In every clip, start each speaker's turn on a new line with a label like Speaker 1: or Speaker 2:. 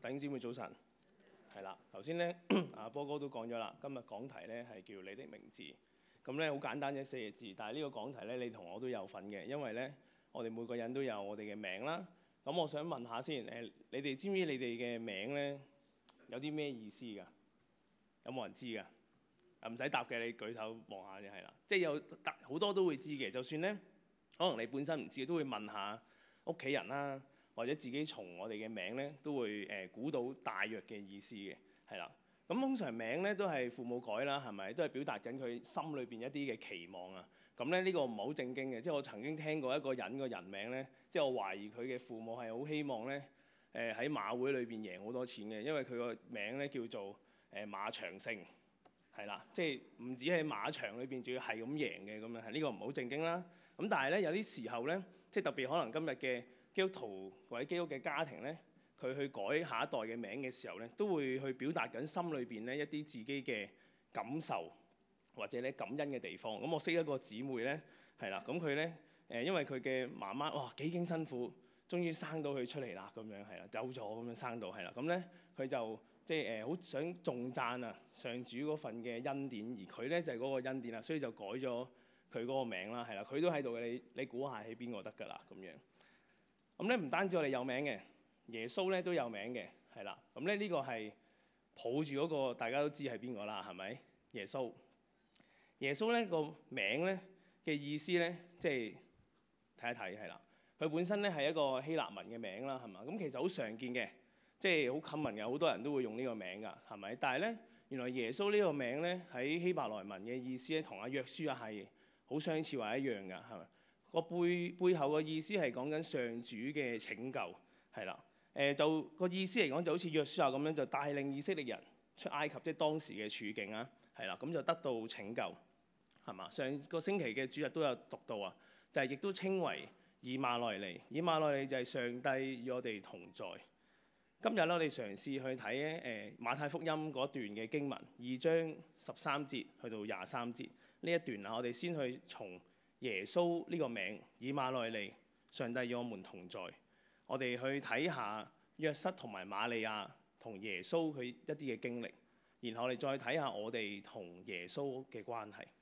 Speaker 1: 弟兄姊妹早晨，係啦，頭先咧阿波哥都講咗啦，今日講題咧係叫你的名字，咁咧好簡單嘅4個字，但係呢個講題咧你同我都有份嘅，因為咧我哋每個人都有我哋嘅名啦。咁我想問下先，你哋知唔知你哋嘅名咧有啲咩意思㗎？有冇人知㗎？唔使答嘅，你舉手望下就係啦。即係有好多都會知嘅，就算咧可能你本身唔知，都會問下屋企人啦。或者自己從我哋嘅名咧，都會估到大約嘅意思嘅，係啦。咁通常名咧都係父母改啦，係咪？都係表達緊佢心裏邊一啲嘅期望啊。咁咧呢個唔係好正經嘅，即係我曾經聽過一個人個人名咧，即係我懷疑佢嘅父母係好希望咧喺馬會裏邊贏好多錢嘅，因為佢個名咧叫做馬長勝，係啦，即係唔止喺馬場裏邊，仲要係咁贏嘅咁樣，係呢個唔係好正經啦。咁但係咧有啲時候咧，即係特別可能今日嘅基督徒或者基督嘅家庭咧，佢去改下一代嘅名嘅時候咧，都會去表達緊心裏邊咧一啲自己嘅感受或者咧感恩嘅地方。咁我識一個姊妹咧，係啦，咁佢咧因為佢嘅媽媽哇幾經辛苦，終於生到佢出嚟啦，咁樣係啦，走咗咁樣生到係啦，咁咧佢就即係好想頌讚啊上主嗰份嘅恩典，而佢咧就係嗰個恩典啦，所以就改咗佢嗰個名啦，係啦，佢都喺度嘅，你估下係邊個得㗎啦咁樣。咁咧唔單止我哋有名嘅，耶穌咧都有名嘅，係啦。咁咧呢個係抱住嗰個大家都知係邊個啦，係咪？耶穌。耶穌咧個名咧嘅意思咧，即係睇一睇係啦。佢本身咧係一個希臘文嘅名啦，係嘛？咁其實好常見嘅，即係好 common嘅，好多人都會用呢個名㗎，係咪？但係咧原來耶穌呢個名咧喺希伯來文嘅意思咧，同阿約書亞係好相似或一樣㗎，係咪？個背後嘅意思係講緊上主嘅拯救，係啦。就個意思嚟講就好似約書亞咁樣，就帶領以色列人出埃及，即係當時嘅處境啊，係啦。咁就得到拯救，係嘛？上個星期嘅主日都有讀到啊，就係亦都稱為以馬內利。以馬內利就係上帝與我哋同在。今日咧，我哋嘗試去睇馬太福音嗰段嘅經文，2章13節去到23節呢一段啊，我哋先去從耶穌呢個名以馬內利，上帝與我們同在。我哋去睇下約瑟同埋瑪利亞同耶穌佢一啲嘅經歷，然後我哋再睇下我哋同耶穌嘅關係。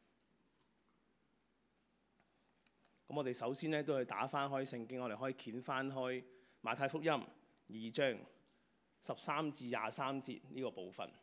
Speaker 1: 咁我哋首先咧都去打翻開聖經，我哋可以掀翻開馬太福音2章13至23節呢個部分。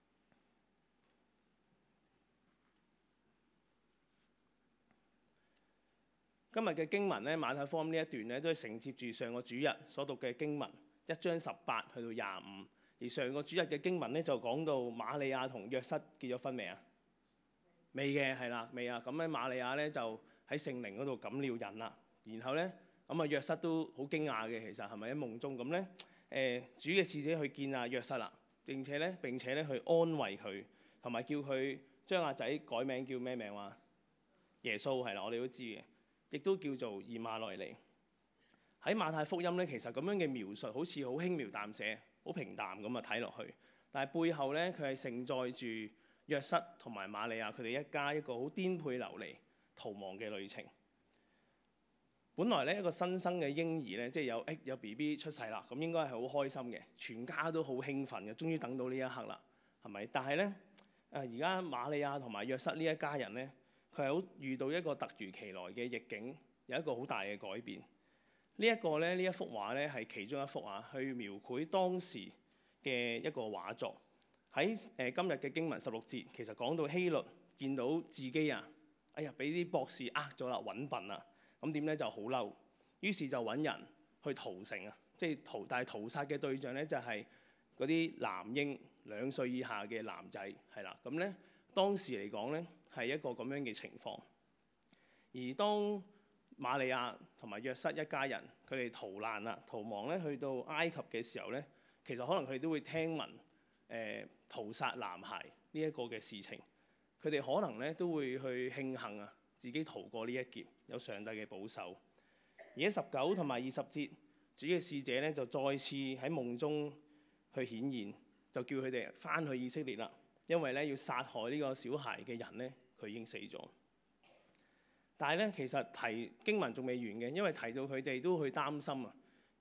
Speaker 1: 今日嘅經文咧，馬太福音呢一段咧，都係承接住上個主日所讀嘅經文1章18去到25。而上個主日嘅經文咧就講到瑪利亞同約瑟結咗婚未啊？未嘅，係啦，未啊。咁咧瑪利亞咧就喺聖靈嗰度感了孕啦。然後咧咁啊約瑟都好驚訝嘅，其實係咪喺夢中咁咧？主嘅使者去見阿約瑟啦，並且咧去安慰佢，同埋叫佢將阿仔改名叫咩名話？耶穌係啦，我哋都知嘅。亦都叫做以馬內利。喺馬太福音咧，其實咁樣嘅描述好似好輕描淡寫、好平淡咁啊睇落去。但係背後咧，佢係承載住約瑟同埋瑪利亞佢哋一家一個好顛沛流離、逃亡嘅旅程。本來咧一個新生嘅嬰兒咧，即係有 BB 出世啦，咁應該係好開心嘅，全家都好興奮嘅，終於等到呢一刻啦，係咪？但係咧而家瑪利亞同埋約瑟呢一家人咧，佢係好遇到一個突如其來嘅逆境，有一個好大嘅改變。呢一幅畫咧係其中一幅啊，去描繪當時嘅一個畫作。喺今日嘅經文16節，其實講到希律見到自己啊，哎呀俾啲博士呃咗啦，揾笨啦，咁點咧就好嬲，於是就揾人去屠城啊，即係但係屠殺嘅對象咧就係嗰啲男嬰2歲以下嘅男仔，係啦，咁咧當時嚟講咧係一個咁樣嘅情況。而當瑪利亞同埋約瑟一家人佢哋逃難啦、逃亡咧，去到埃及嘅時候咧，其實可能佢哋都會聽聞屠殺男孩呢一個嘅事情，佢哋可能咧都會去慶幸啊，自己逃過呢一劫，有上帝嘅保守。而喺19同埋20節，主嘅使者咧就再次喺夢中去顯現，就叫佢哋翻去以色列啦，因為咧要殺害呢個小孩嘅人咧，佢已經死咗。但係咧，其實經文仲未完嘅，因為提到佢哋都去擔心啊，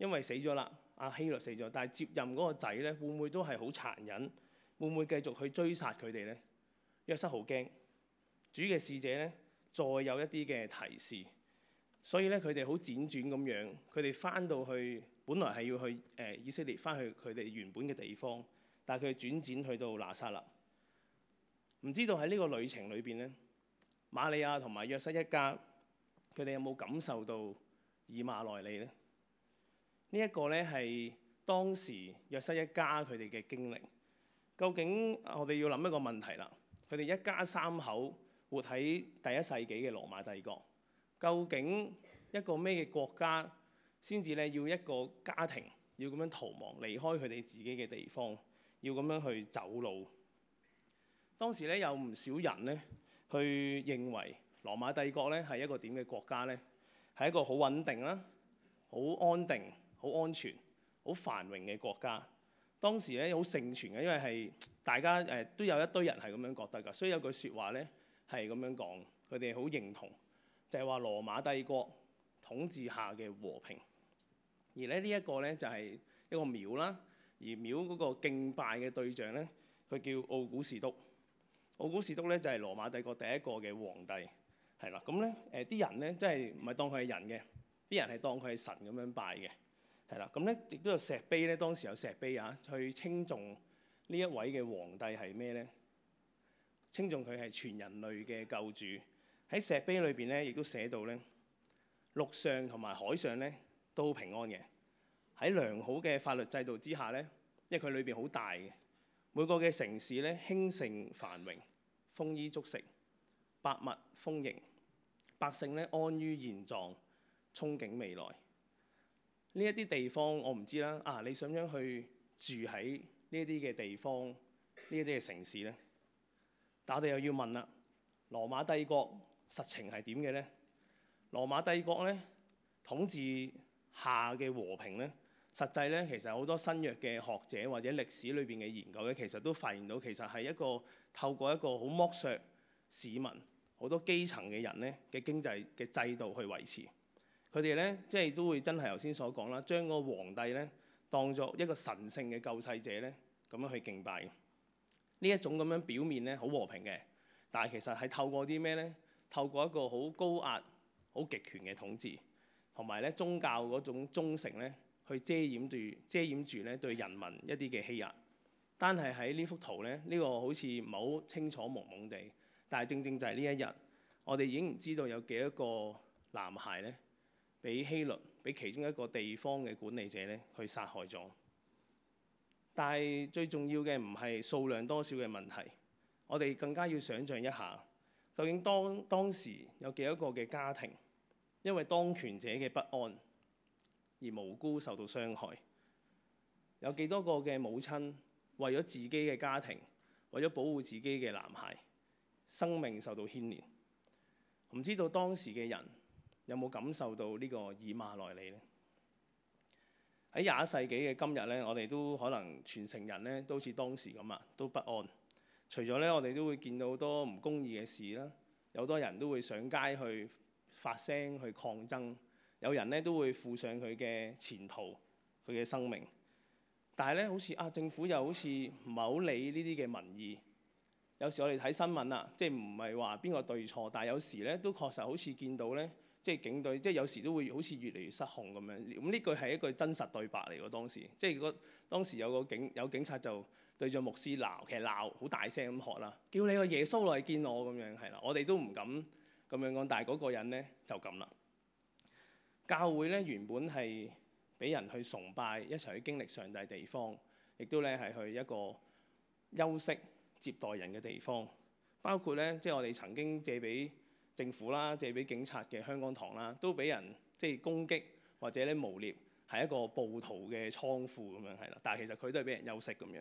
Speaker 1: 因為死咗啦，希律死咗，但係接任嗰個仔咧，會唔會都係好殘忍？會唔會繼續去追殺佢哋咧？約瑟好驚，主嘅使者咧再有一啲嘅提示，所以咧佢哋好輾轉咁樣，佢哋翻到去本來係要去以色列，翻去佢哋原本嘅地方，但係佢哋轉戰去到拿撒勒。唔知道喺呢個旅程裏邊咧，瑪利亞同埋約瑟一家，佢哋有冇感受到以馬內利咧？呢一個咧係當時約瑟一家佢哋嘅經歷。究竟我哋要諗一個問題啦，佢哋一家三口活喺第一世紀嘅羅馬帝國，究竟一個咩嘅國家先至咧要一個家庭要咁樣逃亡離開佢哋自己嘅地方，要咁樣去走路？當時咧有唔少人咧去認為羅馬帝國咧係一個點嘅國家咧？係一個好穩定啦、好安定、好安全、好繁榮嘅國家。當時咧好盛傳嘅，因為係大家都有一堆人係咁樣覺得㗎，所以有句説話咧係咁樣講，佢哋好認同，就係話羅馬帝國統治下嘅和平。而咧呢一個咧就係一個廟啦，而廟嗰個敬拜嘅對象咧，佢叫奧古士督。奧古士督咧就係羅馬帝國第一個嘅皇帝，係啦。咁咧啲人咧真係唔係當佢係人嘅，啲人係當佢係神咁樣拜嘅。係啦，咁咧亦都有石碑咧，當時有石碑啊，去稱頌呢一位嘅皇帝係咩咧？稱頌佢係全人類嘅救主。喺石碑裏邊咧，亦都寫到咧，陸上同埋海上咧都平安嘅。喺良好嘅法律制度之下咧，因為佢裏邊好大嘅，每個嘅城市咧興盛繁榮，豐衣足食，百物豐盈，百姓咧安於現狀，憧憬未來。呢一啲地方我唔知啦，你想唔想去住喺呢一啲嘅地方、呢一啲嘅城市咧？但我哋又要問啦，羅馬帝國實情係點嘅咧？羅馬帝國咧統治下嘅和平咧，實際咧其實好多新約嘅學者或者歷史裏邊嘅研究咧，其實都發現到其實係一個透過一個好剝削市民、好多基層嘅人咧嘅經濟嘅制度去維持。佢哋咧，即係都會真係頭先所講啦，將個皇帝咧當作一個神聖嘅救世者咧，咁樣去敬拜。呢一種咁樣表面咧好和平嘅，但係其實係透過啲咩咧？透過一個好高壓、好極權嘅統治，同埋咧宗教嗰種忠誠咧，去遮掩住咧對人民一啲嘅欺壓。單係喺呢幅圖咧，呢個好似唔係好清楚朦朦地，但係正正就係呢一日，我哋已經唔知道有幾多個男孩咧，俾希律，俾其中一個地方嘅管理者咧，去殺害咗。但係最重要嘅唔係數量多少嘅問題，我哋更加要想像一下，究竟當時有幾多個嘅家庭，因為當權者嘅不安而無辜受到傷害？有幾多個嘅母親為咗自己嘅家庭，為咗保護自己嘅男孩，生命受到牽連？唔知道當時嘅人有冇感受到呢個以馬內利呢？喺21世紀嘅今日咧，我哋都可能全城人咧都好似當時咁啊，都不安。除咗咧，我哋都會見到好多唔公義嘅事啦，有好多人都會上街去發聲去抗爭，有人咧都會付上佢嘅前途、佢嘅生命。但係咧，好似政府又好似唔係好理呢啲嘅民意。有時我哋睇新聞啊，即係唔係話邊個對錯，但係有時咧都確實好似見到咧。即係警隊，即係有時都會好似越嚟越失控咁樣。咁呢句係一句真實對白嚟喎。當時即係如果當時有警察就對住牧師鬧，其實鬧好大聲咁喝啦，叫你個耶穌落嚟見我咁樣，係啦。我哋都唔敢咁樣講，但係嗰個人咧就咁啦。教會咧原本係俾人去崇拜、一齊去經歷上帝地方，亦都咧係去一個休息接待人嘅地方，包括咧即係我哋曾經借俾政府啦，借俾警察嘅香港堂啦，都俾人即係攻擊或者咧誣蔑係一個暴徒嘅倉庫咁樣，係啦。但係其實佢都係俾人休息咁樣。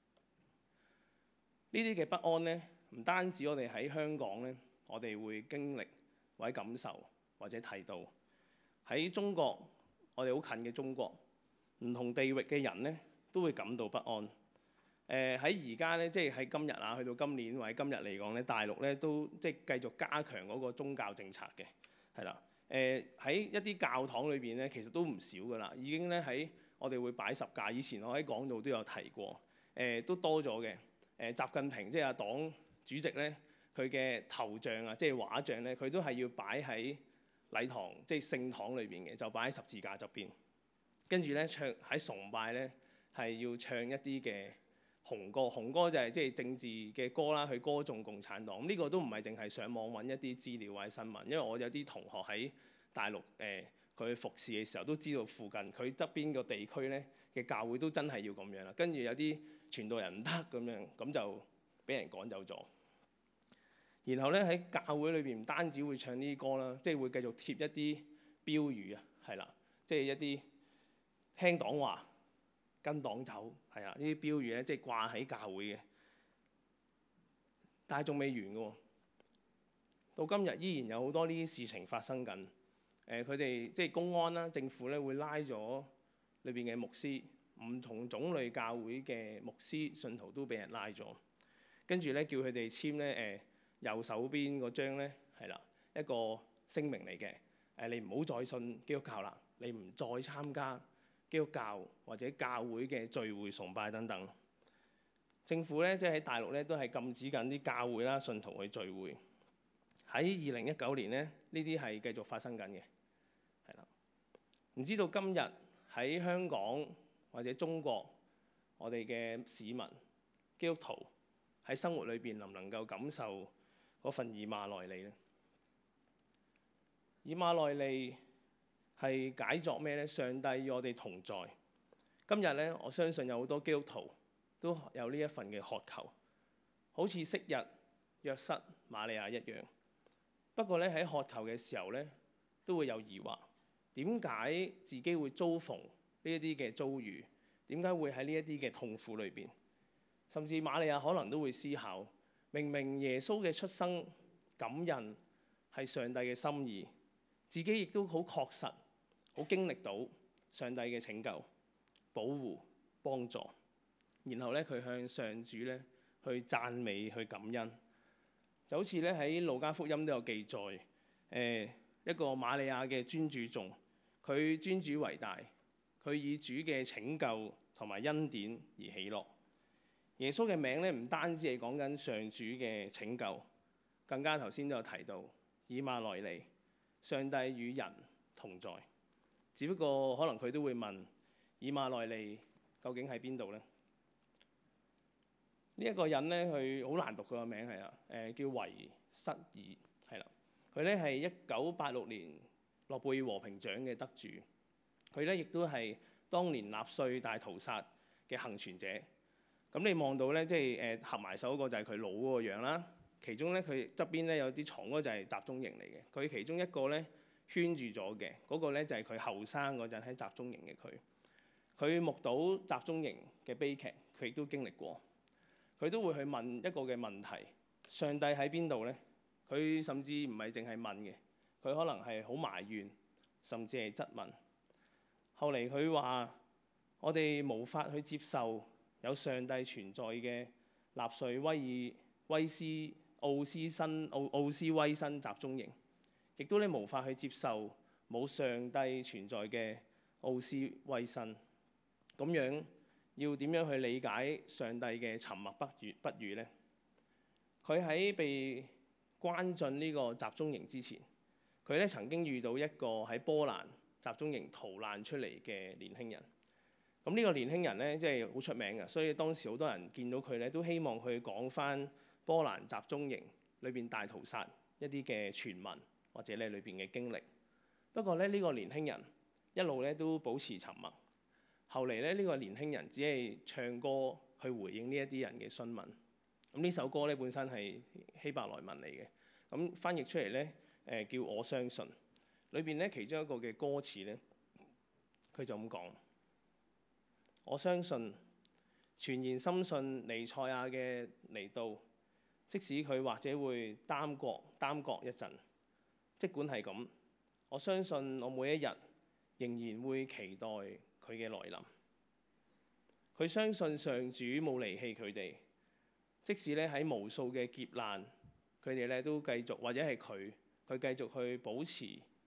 Speaker 1: 呢啲嘅不安咧，唔單止我哋喺香港咧，我哋會經歷或者感受或者睇到喺中國，我哋好近嘅中國，唔同地域嘅人咧都會感到不安。喺而家咧，即係喺今日啊，去到今年或者今日嚟講咧，大陸咧都即係繼續加強嗰個宗教政策嘅，係啦。 喺一啲教堂裏邊咧，其實都唔少噶啦，已經咧喺我哋會擺十架。以前我喺講道都有提過，都多咗嘅。習近平即係黨主席咧，佢嘅頭像啊，即係畫像咧，佢都係要擺喺禮堂，即係聖堂裏邊嘅，就擺喺十字架側邊。跟住咧唱喺崇拜咧，係要唱一啲嘅紅歌，紅歌就係即係政治嘅歌啦，去歌頌共產黨。咁呢個都唔係淨係上網揾一啲資料或者新聞，因為我有啲同學喺大陸佢服侍嘅時候都知道附近佢側邊個地區咧嘅教會都真係要咁樣啦。跟住有啲傳道人唔得咁樣，咁就俾人趕走咗。然後咧喺教會裏邊唔單止會唱呢啲歌啦，即係會繼續貼一啲標語啊，係啦，即係一啲聽黨話跟黨走，係啊，呢啲標語咧即係掛喺教會嘅。但係仲未完嘅喎，到今日依然有好多呢啲事情發生緊。佢哋即係公安啦、政府咧會拉咗裏邊嘅牧師，唔同種類教會嘅牧師信徒都俾人拉咗，跟住咧叫佢哋簽咧右手邊嗰張咧係啦，一個聲明嚟嘅。你唔好再信基督教啦，你唔再參加基督教或者教會嘅聚會崇拜等等。政府咧即係喺大陸咧都係禁止緊啲教會啦、信徒去聚會。喺2019年咧，呢啲係繼續發生緊嘅，係啦。唔知道今日喺香港或者中國，我哋嘅市民基督徒喺生活裏邊能唔能夠感受嗰份以馬內利呢？以馬內利係解作咩呢？上帝與我哋同在。今日咧，我相信有好多基督徒都有呢一份嘅渴求，好似昔日約瑟、瑪利亞一樣。不過咧喺渴求嘅時候咧，都會有疑惑，點解自己會遭逢呢一啲嘅遭遇？點解會喺呢一啲嘅痛苦裏邊？甚至瑪利亞可能都會思考，明明耶穌嘅出生感人係上帝嘅心意，自己亦都好確實、好經歷到上帝嘅拯救、保護、幫助。然後咧佢向上主咧去讚美、去感恩。就好似咧喺路加福音都有記載，一個瑪利亞嘅尊主頌，佢尊主為大，佢以主嘅拯救同埋恩典而喜樂。耶穌嘅名咧唔單止係講緊上主嘅拯救，更加頭先都有提到以馬內利，上帝與人同在。只不過可能佢都會問，以馬內利究竟喺邊度呢？呢一個人咧，佢好難讀，佢個名係叫維瑟爾，係啦。佢咧係1986年諾貝爾和平獎嘅得主。佢咧亦都係當年納粹大屠殺嘅幸存者。咁你望到咧，即係合埋手嗰個就係佢老嗰個樣啦。其中咧佢側邊咧有啲床嗰個就係集中營嚟嘅。佢其中一個咧圈住咗嘅嗰個咧就係佢後生嗰陣喺集中營嘅佢。佢目睹集中營嘅悲劇，佢亦都經歷過。佢都會去問一個嘅問題：上帝喺邊度呢？佢甚至唔係淨係問嘅，佢可能係好埋怨，甚至係質問。後嚟佢話：我哋無法去接受有上帝存在嘅納粹奧斯威辛集中營，亦都咧無法去接受冇上帝存在嘅奧斯威辛。咁樣要點樣去理解上帝嘅沉默不語呢？佢喺被關進呢個集中營之前，佢咧曾經遇到一個喺波蘭集中營逃難出嚟嘅年輕人。咁呢個年輕人咧，即係好出名嘅，所以當時好多人見到佢咧，都希望佢講返波蘭集中營裏邊大屠殺一啲嘅傳聞或者咧裏邊嘅經歷。不過咧，呢個年輕人一路咧都保持沉默。後嚟咧，呢個年輕人只係唱歌去回應呢一啲人嘅詢問。咁呢首歌咧本身係希伯來文嚟嘅，咁翻譯出嚟咧叫我相信。裏邊咧其中一個嘅歌詞咧，佢就咁講：我相信，全然深信彌賽亞嘅嚟到，即使佢或者會耽擱一陣，即管係咁，我相信我每一日仍然會期待佢嘅來臨。佢相信上主冇離棄佢哋，即使咧喺無數嘅劫難，佢哋咧都繼續，或者係佢繼續去保持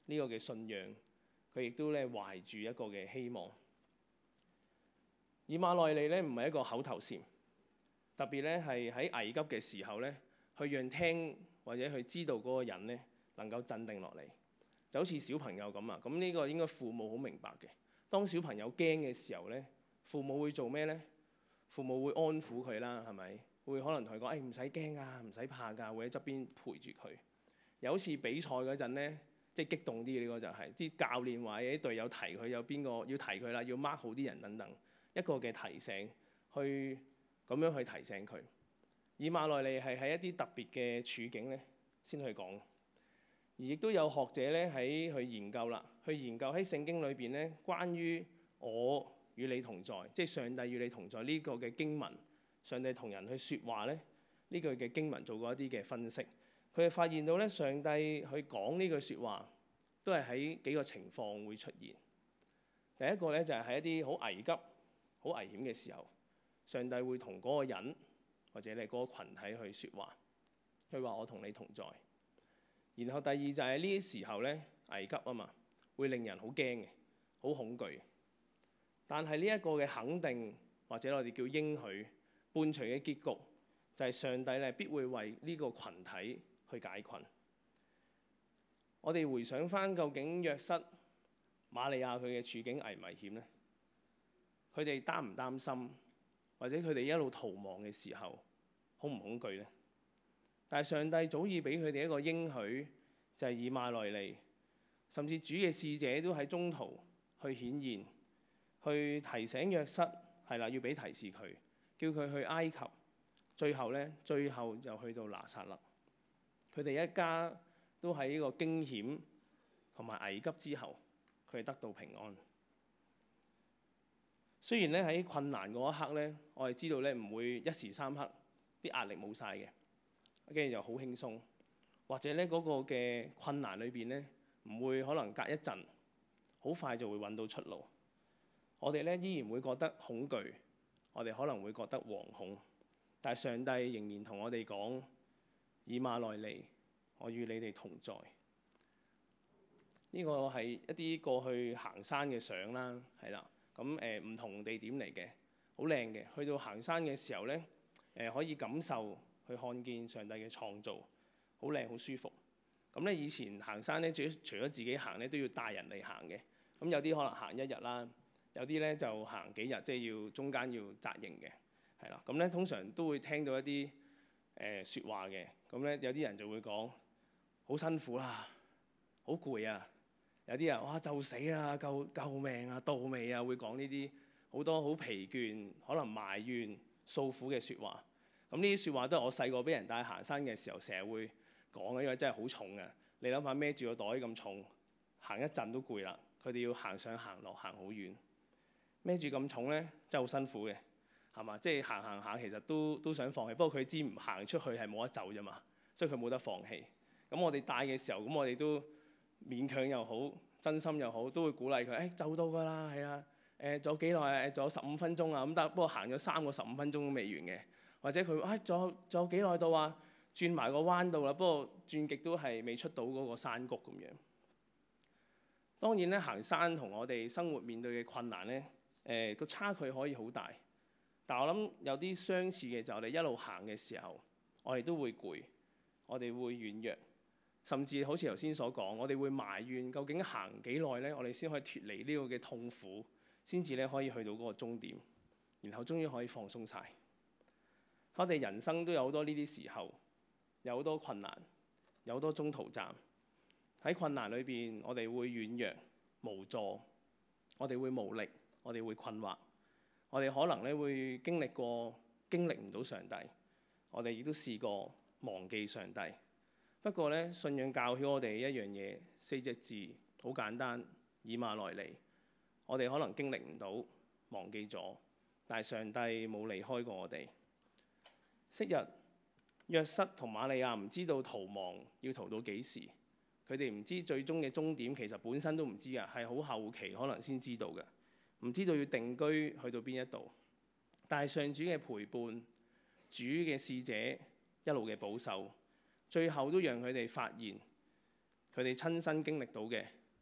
Speaker 1: 呢個嘅信仰，佢亦都咧懷住一個嘅希望。以馬內利咧唔係一個口頭禪，特別咧係喺危急嘅時候咧，去讓聽或者去知道嗰個人咧能夠鎮定落嚟，就好似小朋友咁啊。咁呢個應該父母好明白嘅。當小朋友驚嘅時候咧，父母會做咩咧？父母會安撫佢啦，係咪？會可能同佢講：唔使驚啊，唔使怕㗎，會喺側邊陪住佢。有次比賽嗰陣咧，即係激動啲呢個就係啲教練話啲隊友提佢有邊個要提佢啦，要 mark 好啲人等等，一個嘅提醒，去咁樣去提醒佢。以馬內利係喺一啲特別嘅處境咧先去講，而亦都有學者咧去研究啦，去研究喺聖經裏邊咧關於我與你同在，即係上帝與你同在呢個嘅經文，上帝同人去説話咧呢句嘅經文做過一啲嘅分析。佢哋發現到咧，上帝去講呢句説話，都係喺幾個情況會出現。第一個咧就係喺一啲好危急、好危險嘅時候，上帝會同嗰個人或者你嗰個羣體去説話，佢話我同你同在。然後第二就係呢啲時候咧危急啊嘛，會令人好驚嘅，好恐懼。但係呢一個嘅肯定或者我哋叫應許，伴隨嘅結局就係上帝咧必會為呢個羣體去解困。我哋回想翻究竟約瑟、瑪利亞佢嘅處境危唔危險呢？佢哋擔唔擔心，或者佢哋一路逃亡嘅時候恐唔恐懼呢？但係上帝早已俾佢哋一個應許，就係以馬內利，甚至主嘅使者都喺中途去顯現，去提醒約瑟係啦，要俾提示佢，叫佢去埃及。最後就去到拿撒勒。佢哋一家都喺呢個驚險同埋危急之後，佢哋得到平安。雖然咧喺困難嗰一刻咧，我哋知道咧唔會一時三刻啲壓力冇晒嘅，跟住就好輕鬆，或者咧嗰個嘅困難裏邊咧唔會可能隔一陣，好快就會揾到出路。我哋咧依然會覺得恐懼，我哋可能會覺得惶恐。但係上帝仍然同我哋講：以馬內利，我與你哋同在。呢個係一啲過去行山嘅相啦，係啦，咁唔同地點嚟嘅，好靚嘅。去到行山嘅時候咧，可以感受去看見上帝嘅創造，好靚好舒服。咁咧以前行山咧，除咗自己行咧，都要帶人嚟行嘅。咁有啲可能行一日啦，有啲咧就行幾日，即係要中間要紮營嘅。係啦，咁咧通常都會聽到一啲説話嘅，咁咧有啲人就會講好辛苦啦，好攰啊，有啲人哇就死啦，救命啊，到未啊，會講呢啲好多好疲倦，可能埋怨訴苦嘅説話。咁呢啲説話都係我細個俾人帶行山嘅時候成日會講嘅，因為真係好重嘅。你諗下孭住個袋咁重，行一陣都攰啦，佢哋要行上行落行好遠，孭住咁重咧真係好辛苦嘅。係嘛？即係行下，其實都想放棄。不過佢知唔行出去係冇得走啫嘛，所以佢冇得放棄。咁我哋帶嘅時候，咁我哋都勉強又好，真心又好，都會鼓勵佢。就到㗎啦，係啊。仲有幾耐啊？仲有15分鐘啊。咁但不過行咗3個15分鐘都未完嘅。或者佢仲有幾耐到啊？轉埋個彎道啦。不過轉極都係未出到嗰個山谷咁樣。當然咧，行山同我哋生活面對嘅困難咧，個差距可以好大。但我諗有啲相似嘅就係我哋一路行嘅時候，我哋都會攰，我哋會軟弱，甚至好似頭先所講，我哋會埋怨究竟行幾耐咧，我哋先可以脫離呢個嘅痛苦，先至咧可以去到嗰個終點，然後終於可以放鬆晒。我哋人生都有好多呢啲時候，有好多困難，有好多中途站。喺困難裏邊，我哋會軟弱、無助，我哋會無力，我哋會困惑。我哋可能咧會經歷唔到上帝，我哋亦都試過忘記上帝。不過咧，信仰教曉我哋一樣嘢，4隻字，好簡單，以馬內利。我哋可能經歷唔到，忘記咗，但係上帝冇離開過我哋。昔日約瑟同瑪利亞唔知道逃亡要逃到幾時，佢哋唔知最終嘅終點，其實本身都唔知啊，係好後期可能先知道嘅。唔知道要定居去到邊一度，但係上主嘅陪伴，主嘅使者一路嘅保守，最後都讓佢哋發現，佢哋親身經歷到嘅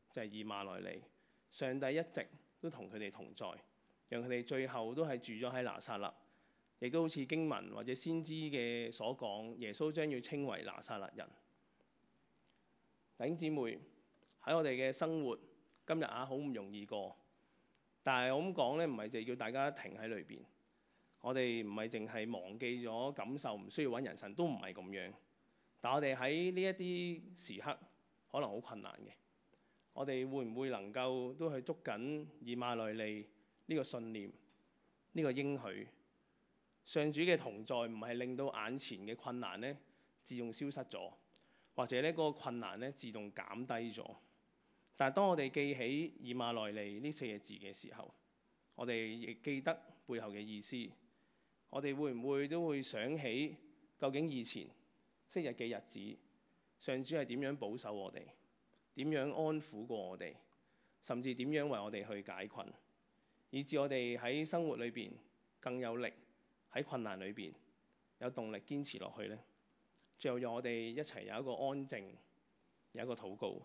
Speaker 1: 就係以馬內利，上帝一直都同佢哋同在，讓佢哋最後都係住咗喺拿撒勒，亦都好似經文或者先知嘅所講，耶穌將要稱為拿撒勒人。弟兄姊妹，喺我哋嘅生活今日好唔容易過，但係我咁講咧，唔係就叫大家停喺裏邊。我哋唔係淨係忘記咗感受，唔需要揾人神，都唔係咁樣。但我哋喺呢一啲時刻可能好困難嘅，我哋會唔會能夠都去捉緊以馬內利呢個信念，呢個應許？上主嘅同在唔係令到眼前嘅困難咧自動消失咗，或者咧嗰個困難咧自動減低咗。但係當我哋記起以馬內利呢4個字嘅時候，我哋亦記得背後嘅意思。我哋會唔會都會想起究竟以前昔日嘅日子，上主係點樣保守我哋，點樣安撫過我哋，甚至點樣為我哋去解困，以致我哋喺生活裏邊更有力，喺困難裏邊有動力堅持落去呢？最後讓我哋一齊有一個安靜，有一個禱告。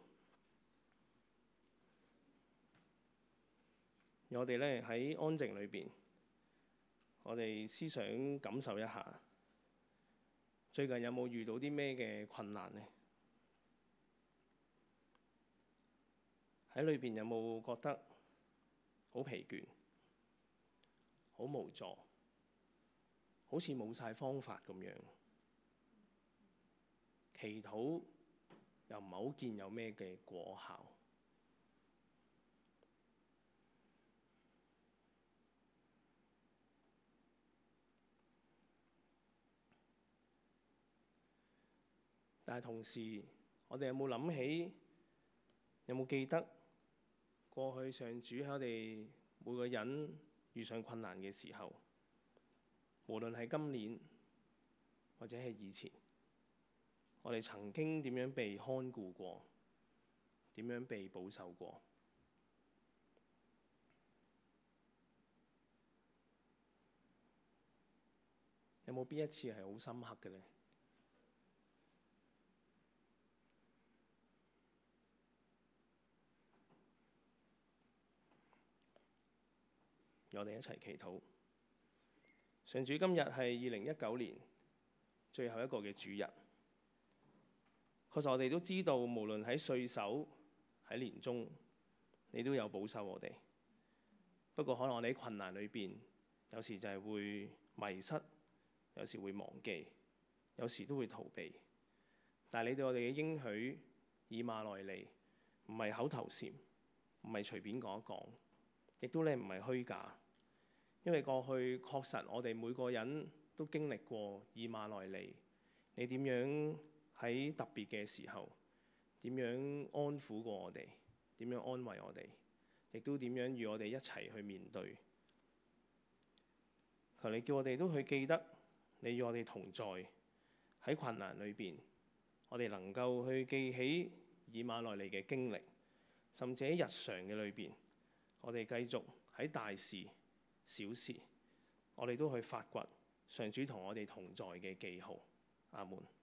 Speaker 1: 讓我哋咧喺安靜裏邊，我哋思想感受一下，最近有冇遇到啲咩嘅困難呢？喺裏邊有冇覺得好疲倦、好無助，好似冇晒方法咁樣？祈禱又唔係好見有咩嘅果效。但係同時，我哋有冇諗起，有冇記得過去上主喺我哋每個人遇上困難嘅時候，無論係今年或者係以前，我哋曾經點樣被看顧過，點樣被保守過？有冇邊一次係好深刻嘅呢？我哋一齊祈禱。上主，今日係2019年最後一個嘅主日。確實我哋都知道，無論喺歲首喺年終，你都有保守我哋。不過可能我哋喺困難裏邊，有時就係會迷失，有時會忘記，有時都會逃避。但係你對我哋嘅應許以馬內利，唔係口頭禪，唔係隨便講一講，亦都咧唔係虛假。因為過去確實我哋每個人都經歷過以馬內利，你點樣喺特別嘅時候，點樣安撫過我哋，點樣安慰我哋，亦都點樣與我哋一齊去面對。求你叫我哋都去記得你與我哋同在，喺困難裏邊，我哋能夠去記起以馬內利嘅經歷，甚至喺日常嘅裏邊，我哋繼續喺大事小事，我哋都去發掘上主同我哋同在嘅記號。阿門。